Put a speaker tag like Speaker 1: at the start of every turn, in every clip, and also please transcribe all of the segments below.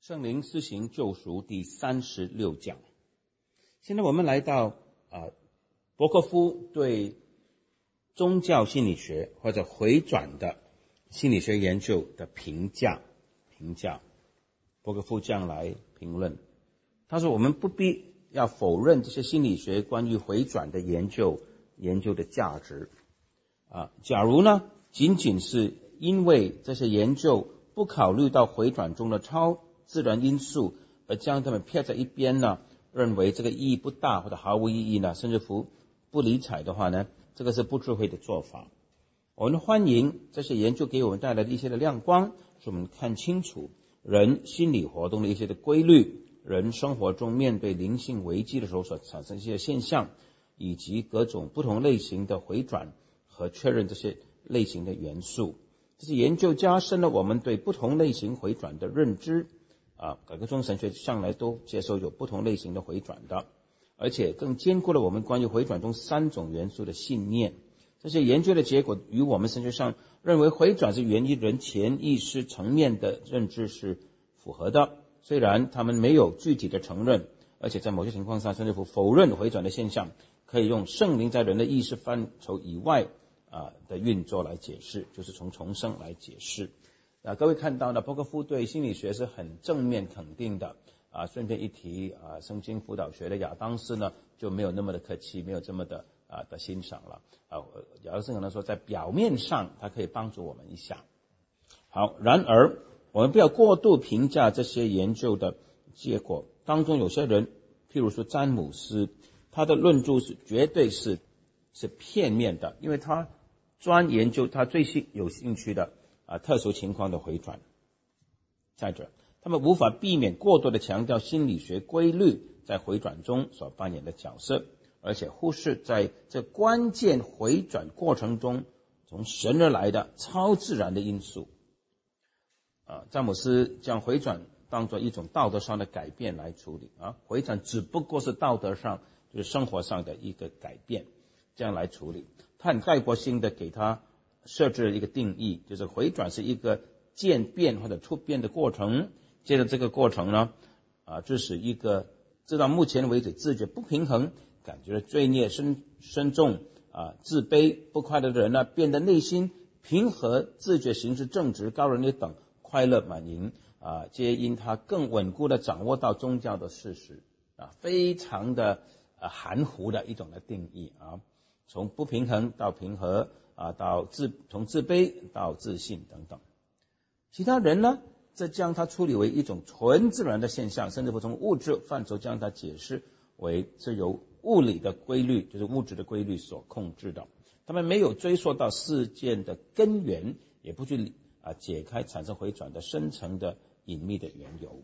Speaker 1: 圣灵施行救赎第36讲。现在我们来到伯克夫对宗教心理学或者回转的心理学研究的评价。伯克夫这样来评论，他说我们不必要否认这些心理学关于回转的研究的价值。假如呢仅仅是因为这些研究不考虑到回转中的超自然因素，而将它们撇在一边呢，认为这个意义不大或者毫无意义呢，甚至乎不理睬的话呢，这个是不智慧的做法。我们欢迎这些研究给我们带来的一些的亮光，使我们看清楚人心理活动的一些的规律，人生活中面对灵性危机的时候所产生一些现象，以及各种不同类型的回转和确认这些类型的元素。这些研究加深了我们对不同类型回转的认知。改革宗神学向来都接受有不同类型的回转的，而且更坚固了我们关于回转中3种元素的信念。这些研究的结果与我们神学上认为回转是源于人潜意识层面的认知是符合的，虽然他们没有具体的承认，而且在某些情况下甚至乎否认回转的现象可以用圣灵在人的意识范畴以外的运作来解释，就是从重生来解释。各位看到呢，伯克夫对心理学是很正面肯定的。顺便一提，圣经辅导学的亚当斯呢就没有那么的客气，没有这么的欣赏了。亚当斯可能说在表面上他可以帮助我们一下。好，然而我们不要过度评价这些研究的结果。当中有些人，譬如说詹姆斯，他的论著是绝对是片面的，因为他专研究他最有兴趣的特殊情况的回转。再者，他们无法避免过多的强调心理学规律在回转中所扮演的角色，而且忽视在这关键回转过程中从神而来的超自然的因素。詹姆斯将回转当作一种道德上的改变来处理。回转只不过是道德上就是生活上的一个改变，这样来处理。他很概括性的给他设置了一个定义，就是回转是一个渐变或者突变的过程。接着这个过程呢，致使一个直到目前为止自觉不平衡、感觉罪孽深重、自卑不快乐的人呢，变得内心平和、自觉行事正直、高人一等、快乐满盈，皆因他更稳固的掌握到宗教的事实。非常的含糊的一种的定义。从不平衡到平和，从自卑到自信等等。其他人呢，则将它处理为一种纯自然的现象，甚至不从物质范畴将它解释为是由物理的规律，就是物质的规律所控制的。他们没有追溯到事件的根源，也不去解开产生回转的深层的隐秘的缘由。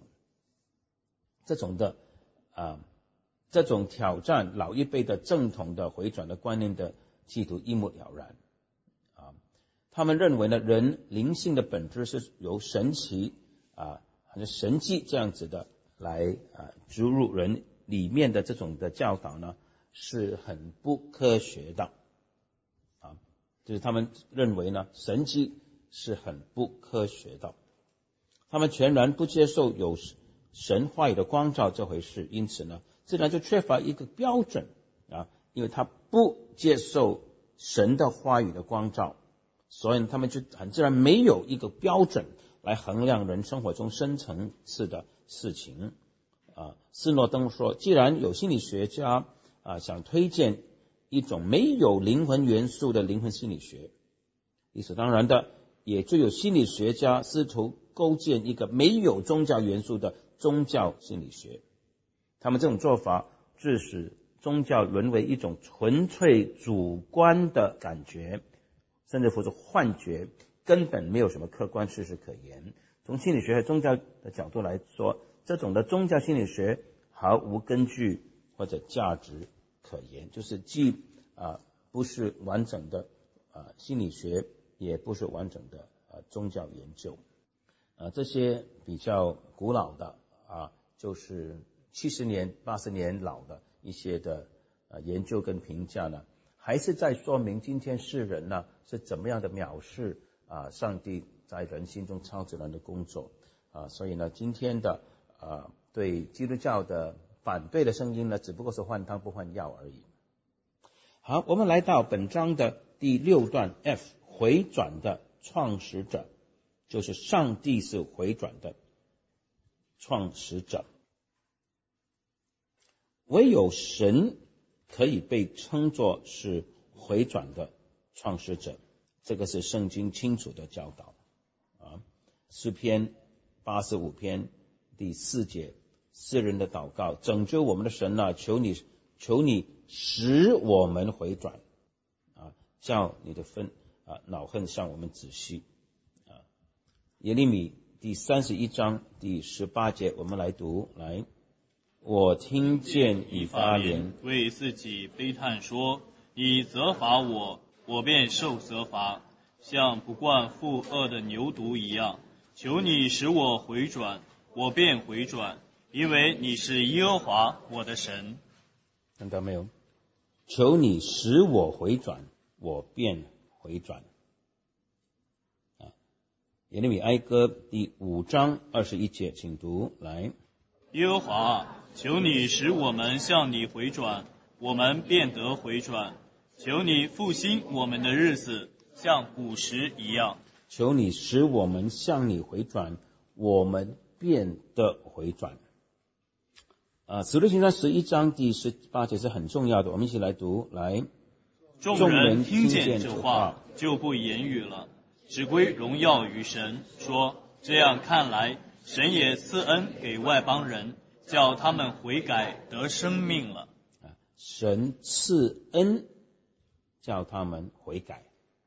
Speaker 1: 这种挑战老一辈的正统的回转的观念的企图一目了然。他们认为呢，人灵性的本质是由神奇神迹这样子的来植入人里面的这种的教导呢，是很不科学的。就是他们认为呢，神迹是很不科学的。他们全然不接受有神话语的光照这回事，因此呢，自然就缺乏一个标准。因为他不接受神的话语的光照，所以他们就很自然没有一个标准来衡量人生活中深层次的事情。斯诺登说，既然有心理学家想推荐一种没有灵魂元素的灵魂心理学，理所当然的也就有心理学家试图构建一个没有宗教元素的宗教心理学。他们这种做法致使宗教沦为一种纯粹主观的感觉，甚至乎是幻觉，根本没有什么客观事实可言。从心理学和宗教的角度来说，这种的宗教心理学毫无根据或者价值可言，就是既不是完整的心理学，也不是完整的宗教研究。这些比较古老的就是70年、80年老的一些的研究跟评价呢，还是在说明今天世人呢是怎么样的藐视上帝在人心中超自然的工作。所以呢，今天的对基督教的反对的声音呢，只不过是换汤不换药而已。好，我们来到本章的第6段 F， 回转的创始者，就是上帝是回转的创始者。唯有神可以被称作是回转的创始者，这个是圣经清楚的教导。诗篇85篇第4节，诗人的祷告：拯救我们的神啊，求你使我们回转，叫你的恼恨向我们止息。耶利米第31章第18节，我们来读，来，我听见以法莲
Speaker 2: 为自己悲叹说：你责罚我，我便受责罚，像不惯负恶的牛犊一样。求你使我回转，我便回转，因为你是耶和华我的神。
Speaker 1: 看到没有？求你使我回转，我便回转。耶利米哀歌第5章21节，请读，来，
Speaker 2: 耶和华，求你使我们向你回转，我们便得回转。求你复兴我们的日子，像古时一样。
Speaker 1: 求你使我们向你回转，我们便得回转。使徒行传11章第18节是很重要的，我们一起来读，来，
Speaker 2: 众人听见这话，就不言语了，只归荣耀于神，说：这样看来，神也赐恩给外邦人，叫他们悔改得生命了。
Speaker 1: 神赐恩叫他们悔改。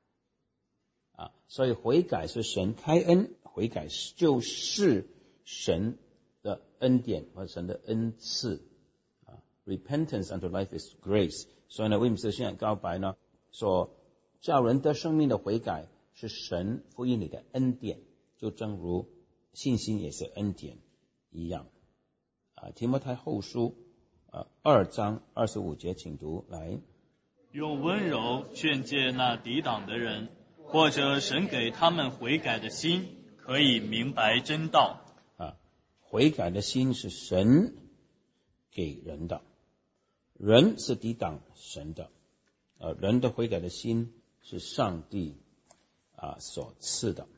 Speaker 1: 所以悔改是神开恩，悔改就是神的恩典和神的恩赐。Repentance unto life is grace。所以呢，威姆斯信仰告白呢，说叫人得生命的悔改是神福音里的恩典，就正如信心也是恩典一样。提摩太后书2章25节，请读，来，
Speaker 2: 用温柔劝诫那抵挡的人，或者神给他们悔改的心，可以明白真道。
Speaker 1: 悔改的心是神给人的，人是抵挡神的，人的悔改的心是上帝所赐的。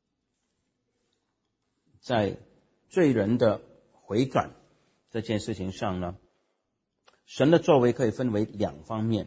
Speaker 1: 在罪人的回转这件事情上呢，神的作为可以分为两方面，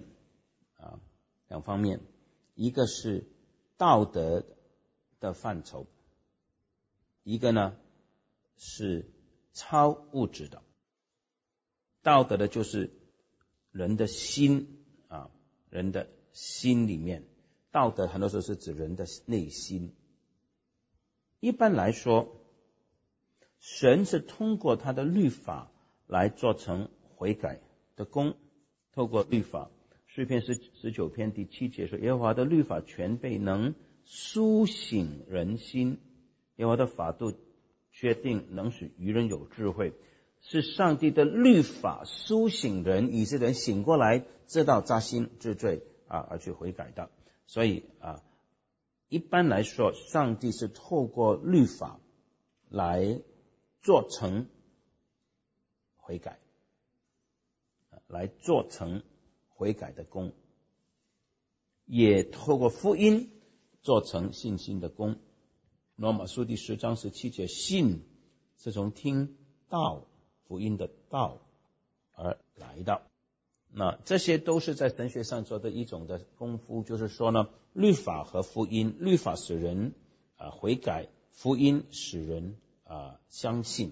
Speaker 1: 一个是道德的范畴，一个呢是超物质的。道德的就是人的心人的心里面，道德很多时候是指人的内心。一般来说，神是通过他的律法来做成悔改的功，透过律法。诗篇19篇第7节说：耶和华的律法全备，能苏醒人心，耶和华的法度确定，能使愚人有智慧。是上帝的律法苏醒人，以色列人醒过来，知道扎心治罪而去悔改的。所以一般来说，上帝是透过律法来做成悔改，来做成悔改的功，也透过福音做成信心的功。罗马书第10章17节，信是从听道，福音的道而来的。那这些都是在神学上做的一种的功夫，就是说呢，律法和福音，律法使人悔改，福音使人相信。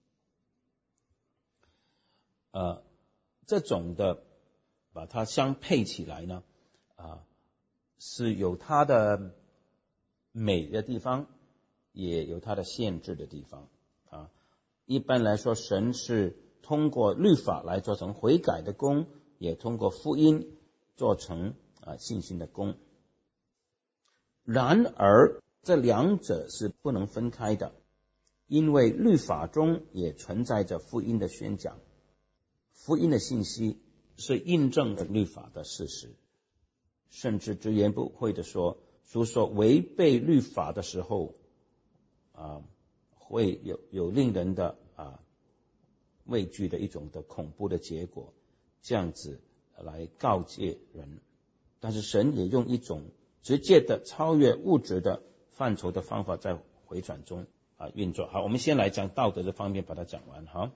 Speaker 1: 这种的把它相配起来呢，是有它的美的地方，也有它的限制的地方。一般来说，神是通过律法来做成悔改的功，也通过福音做成信心的功。然而这两者是不能分开的，因为律法中也存在着福音的宣讲，福音的信息是印证了律法的事实，甚至直言不讳的说，如说违背律法的时候会有令人的畏惧的一种的恐怖的结果，这样子来告诫人。但是神也用一种直接的超越物质的范畴的方法在回转中运作。好，我们先来讲道德的方面，把它讲完。好，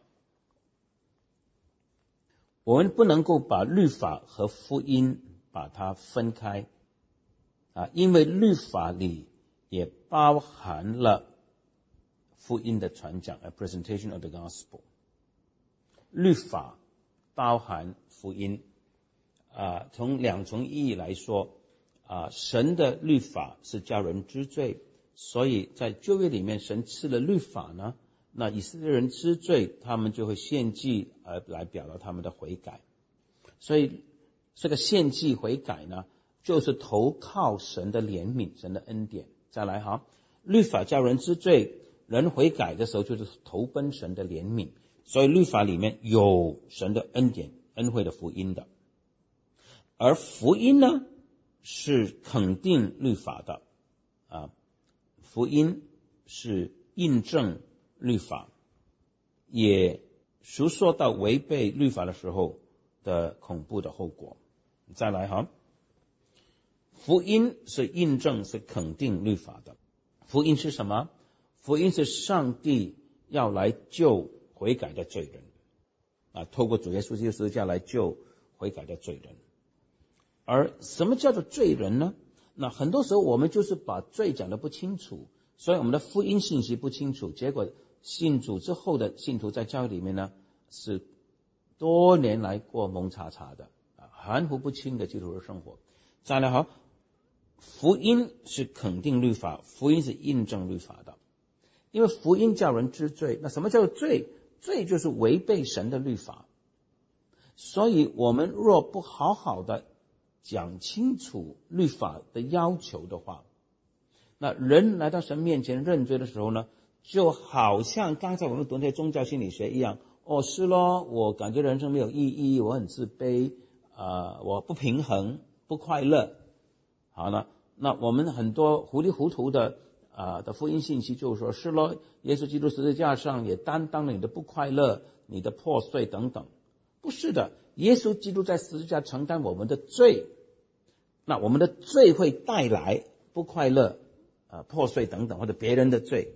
Speaker 1: 我们不能够把律法和福音把它分开因为律法里也包含了福音的传讲 a presentation of the gospel。 律法包含福音从两重意义来说神的律法是叫人知罪，所以在旧约里面神赐了律法呢，那以色列人知罪，他们就会献祭来表达他们的悔改。所以这个献祭悔改呢，就是投靠神的怜悯，神的恩典。再来律法叫人知罪，人悔改的时候就是投奔神的怜悯，所以律法里面有神的恩典恩惠的福音的。而福音呢是肯定律法的福音是印证律法，也述说到违背律法的时候的恐怖的后果。再来福音是印证是肯定律法的。福音是什么？福音是上帝要来救悔改的罪人透过主耶稣基督十字架来救悔改的罪人。而什么叫做罪人呢？那很多时候我们就是把罪讲得不清楚，所以我们的福音信息不清楚，结果信主之后的信徒在教会里面呢，是多年来过蒙查查的含糊不清的基督徒生活。再来福音是肯定律法，福音是印证律法的。因为福音叫人知罪，那什么叫做罪？罪就是违背神的律法。所以我们若不好好的讲清楚律法的要求的话，那人来到神面前认罪的时候呢，就好像刚才我们读那些宗教心理学一样，是咯，我感觉人生没有意义，我很自卑我不平衡不快乐。好了，那我们很多糊里糊涂的福音信息就是说，是咯，耶稣基督十字架上也担当了你的不快乐，你的破碎等等。不是的，耶稣基督在十字架承担我们的罪，那我们的罪会带来不快乐破碎等等，或者别人的罪。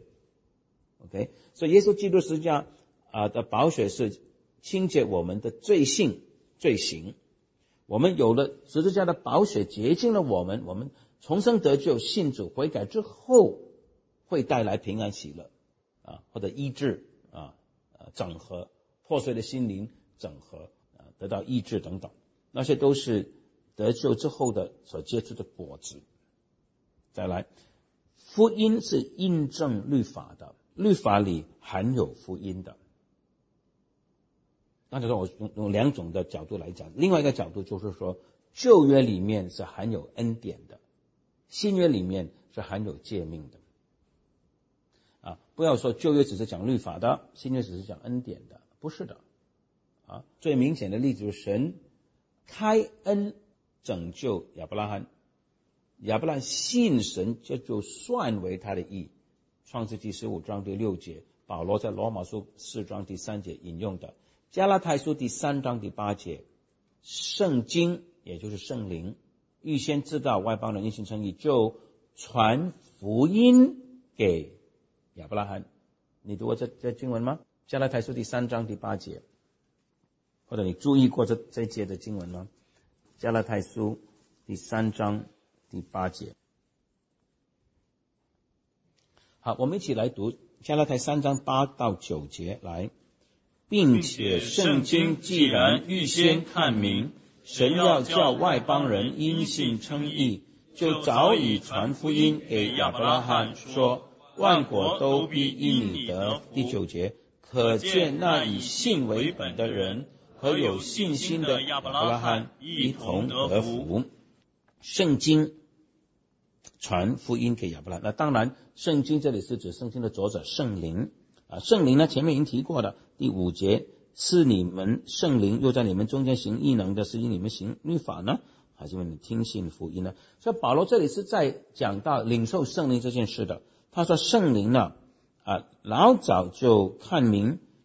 Speaker 1: OK， 所以耶稣基督十字架的宝血是清洁我们的罪性罪行。我们有了十字架的宝血洁净了我们，我们重生得救信主悔改之后会带来平安喜乐或者医治整合破碎的心灵，整合得到医治等等，那些都是得救之后的所结出的果子。再来，福音是印证律法的，律法里含有福音的。那就是我用两种的角度来讲，另外一个角度就是说，旧约里面是含有恩典的，新约里面是含有诫命的。不要说旧约只是讲律法的，新约只是讲恩典的，不是的。最明显的例子就是神开恩拯救亚伯拉罕，亚伯拉罕信神，这就算为他的义。创世纪15章第6节，保罗在罗马书4章第3节引用的，加拉太书第3章第8节，圣经也就是圣灵预先知道外邦人因信称义，就传福音给亚伯拉罕。你读过这经文吗？加拉太书第3章第8节，或者你注意过这一节的经文吗？加拉太书第3章第8节。好，我们一起来读加拉太3章8到9节来。并且圣经既然预先看明，神要叫外邦人因信称义，就早已传福音给亚伯拉罕说，万国都必因你得。第9节，可见那以信为本的人和有信心的亚伯拉罕一同得福。圣经传福音给亚伯拉罕，那当然圣经这里是指圣经的作者圣灵圣灵呢前面已经提过了，第5节，是你们圣灵又在你们中间行异能的，是因你们行律法呢，还是因为你听信福音呢？所以保罗这里是在讲到领受圣灵这件事的。他说圣灵呢老早就看明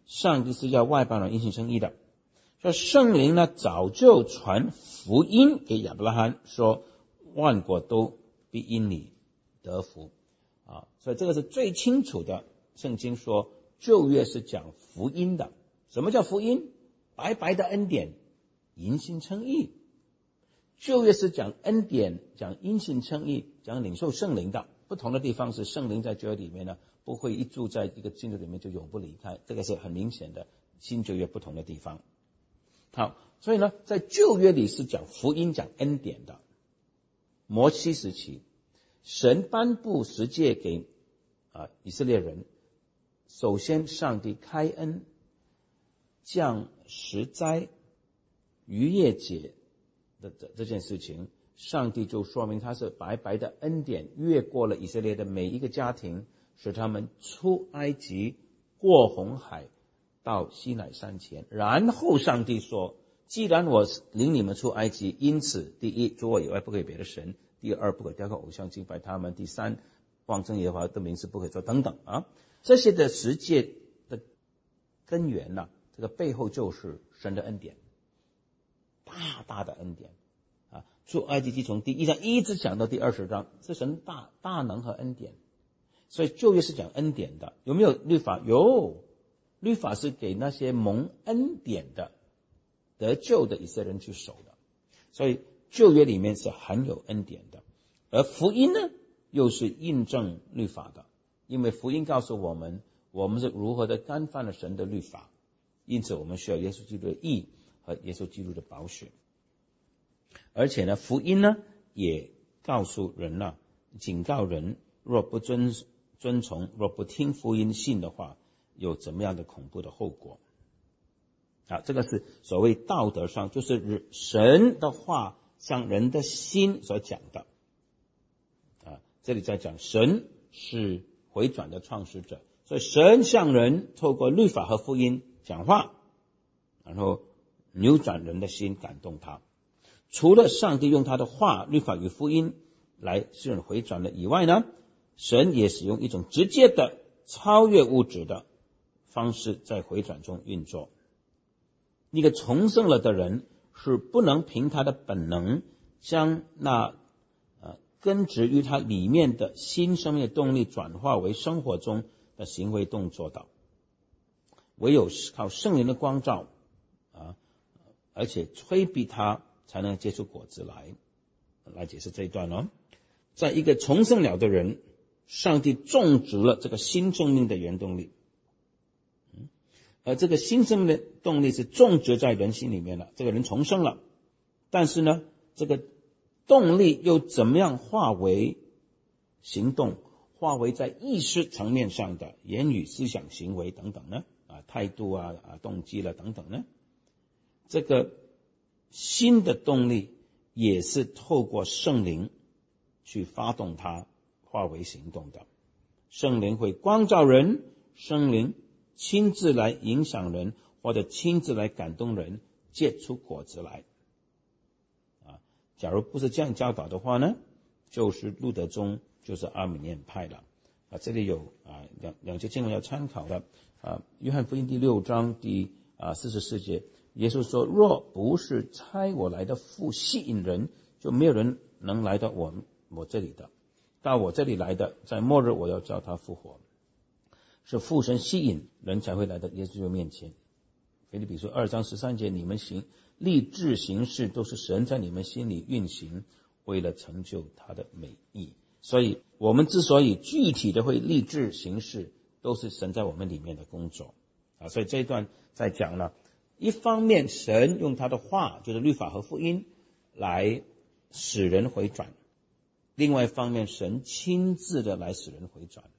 Speaker 1: 上帝是要外邦人因信称义的。所以圣灵呢，早就传福音给亚伯拉罕，说万国都必因你得福啊。所以这个是最清楚的。圣经说旧约是讲福音的。什么叫福音？白白的恩典，因信称义。旧约是讲恩典，讲因信称义，讲领受圣灵的。不同的地方是圣灵在旧约里面呢，不会一住在一个新约里面就永不离开，这个是很明显的新旧约不同的地方。好，所以呢，在旧约里是讲福音，讲恩典的。摩西时期，神颁布十诫给以色列人，首先上帝开恩，降十灾、逾越节的这件事情，上帝就说明他是白白的恩典，越过了以色列的每一个家庭，使他们出埃及，过红海，到西乃山前。然后上帝说，既然我领你们出埃及，因此第一，除我以外不可以别的神；第二，不可雕刻偶像敬拜他们；第三，妄称耶和华的名字不可以做，等等啊。这些的十诫的根源呢，这个背后就是神的恩典，大大的恩典啊！出埃及记从第1章一直讲到第20章，是神大能和恩典。所以旧约是讲恩典的。有没有律法？有，律法是给那些蒙恩典的得救的以色列人去守的。所以旧约里面是含有恩典的。而福音呢，又是印证律法的。因为福音告诉我们，我们是如何的干犯了神的律法，因此我们需要耶稣基督的义和耶稣基督的宝血。而且呢，福音呢也告诉人呢，警告人，若不遵从，若不听福音信的话，有怎么样的恐怖的后果啊？这个是所谓道德上，就是神的话向人的心所讲的啊。这里在讲神是回转的创始者，所以神向人透过律法和福音讲话，然后扭转人的心，感动他。除了上帝用他的话、律法与福音来使人回转的以外呢，神也使用一种直接的超越物质的方式在回转中运作。一个重生了的人是不能凭他的本能将那根植于他里面的新生命的动力转化为生活中的行为动作的，唯有靠圣灵的光照而且催逼他才能结出果子来解释这一段哦。在一个重生了的人，上帝种植了这个新生命的原动力，而这个新生命的动力是种植在人心里面了，这个人重生了，但是呢，这个动力又怎么样化为行动，化为在意识层面上的言语、思想、行为等等呢？态度动机了等等呢？这个新的动力也是透过圣灵去发动它，化为行动的。圣灵会光照人，圣灵亲自来影响人，或者亲自来感动人，结出果子来。假如不是这样教导的话呢，就是路德宗，就是阿米念派了。这里有两节经文要参考的。约翰福音第6章第44节，耶稣说，若不是差我来的父吸引人，就没有人能来到我这里的。到我这里来的，在末日我要叫他复活。是父神吸引人才会来到耶稣基督面前。腓立比书2章13节，你们立志行事，都是神在你们心里运行，为了成就他的美意。所以我们之所以具体的会立志行事，都是神在我们里面的工作所以这一段在讲了，一方面神用他的话，就是律法和福音来使人回转，另外一方面神亲自的来使人回转，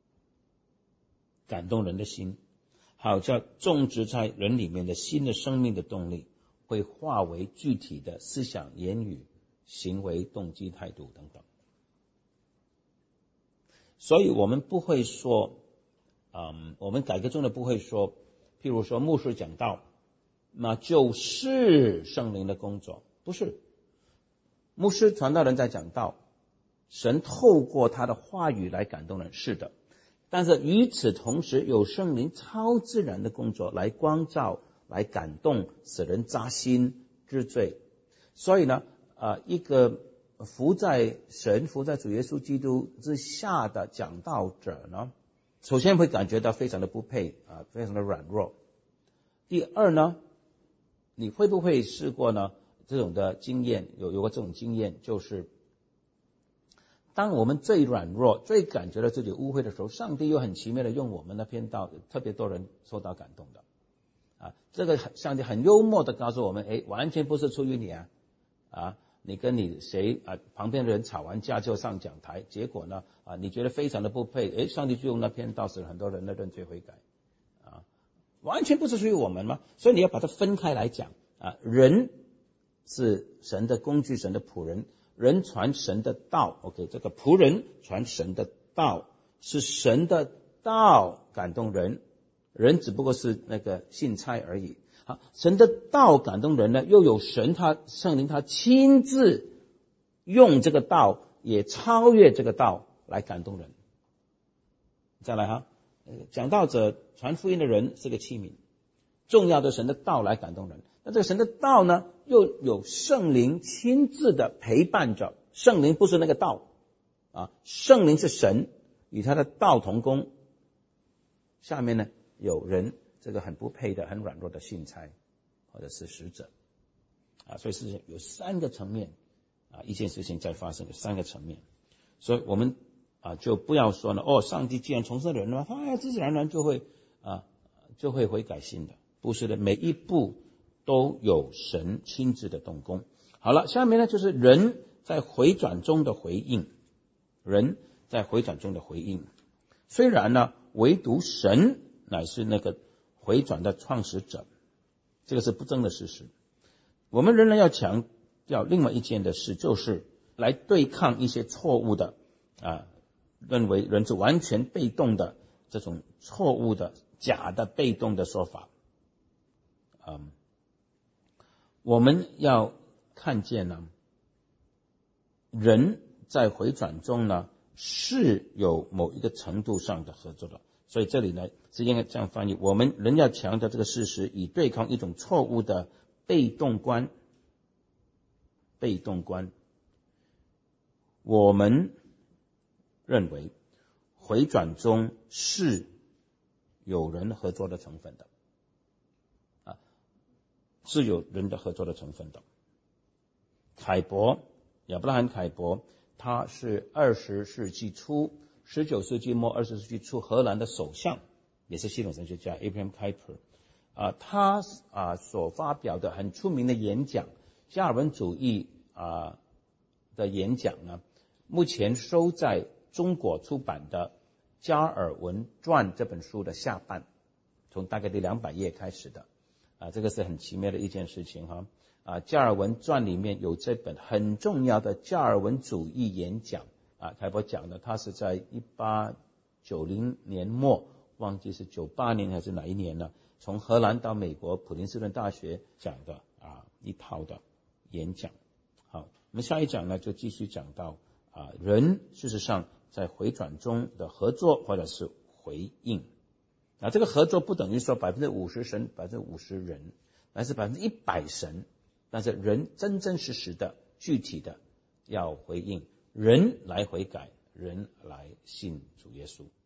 Speaker 1: 感动人的心，好叫种植在人里面的新的生命的动力会化为具体的思想、言语、行为、动机、态度等等。所以我们不会说我们改革中的不会说，譬如说牧师讲道，那就是圣灵的工作，不是。牧师传道人在讲道，神透过他的话语来感动人，是的。 但是与此同时，有圣灵超自然的工作来光照、来感动，使人扎心知罪。所以呢，一个服在神、服在主耶稣基督之下的讲道者呢，首先会感觉到非常的不配非常的软弱。第二呢，你会不会试过呢？这种的经验，有过这种经验，就是当我们最软弱、最感觉到自己污秽的时候，上帝又很奇妙的用我们的篇道，特别多人受到感动的。这个上帝很幽默的告诉我们，完全不是出于你你跟你谁旁边的人吵完架就上讲台，结果呢你觉得非常的不配，上帝就用那篇道使很多人的认罪悔改完全不是属于我们吗？所以你要把它分开来讲人是神的工具，神的仆人，人传神的道 OK， 这个仆人传神的道，是神的道感动人，人只不过是那个信差而已。好，神的道感动人呢，又有神圣灵他亲自用这个道，也超越这个道来感动人。再来讲道者传福音的人是个器皿，重要的神的道来感动人。那这个神的道呢，又有圣灵亲自的陪伴着。圣灵不是那个道圣灵是神，与他的道同工。下面呢，有人这个很不配的、很软弱的信差或者是使者所以事情有三个层面一件事情在发生，有三个层面。所以我们就不要说呢上帝既然重生人了，他自自然然就会悔改信的，不是的，每一步都有神亲自的动工。好了，下面呢就是人在回转中的回应。人在回转中的回应，虽然呢唯独神乃是那个回转的创始者，这个是不争的事实。我们仍然要强调另外一件的事，就是来对抗一些错误的认为人是完全被动的这种错误的假的被动的说法。我们要看见呢，人在回转中呢是有某一个程度上的合作的。所以这里呢是应该这样翻译，我们仍要强调这个事实，以对抗一种错误的被动观。我们认为回转中是有人合作的成分的是有人的合作的成分的。亚伯拉罕凯伯，他是20世纪初、19世纪末、20世纪初荷兰的首相，也是系统神学家 Abraham Kuyper。他所发表的很出名的演讲，加尔文主义的演讲呢，目前收在中国出版的《加尔文传》这本书的下半，从大概第200页开始的。这个是很奇妙的一件事情加尔文传里面有这本很重要的加尔文主义演讲凯伯讲的，他是在1890年末，忘记是98年还是哪一年了，从荷兰到美国普林斯顿大学讲的一套的演讲。好，我们下一讲呢就继续讲到人事实上在回转中的合作或者是回应。这个合作不等于说50%神50%人，乃是100%神，但是人真真实实的具体的要回应，人来悔改，人来信主耶稣。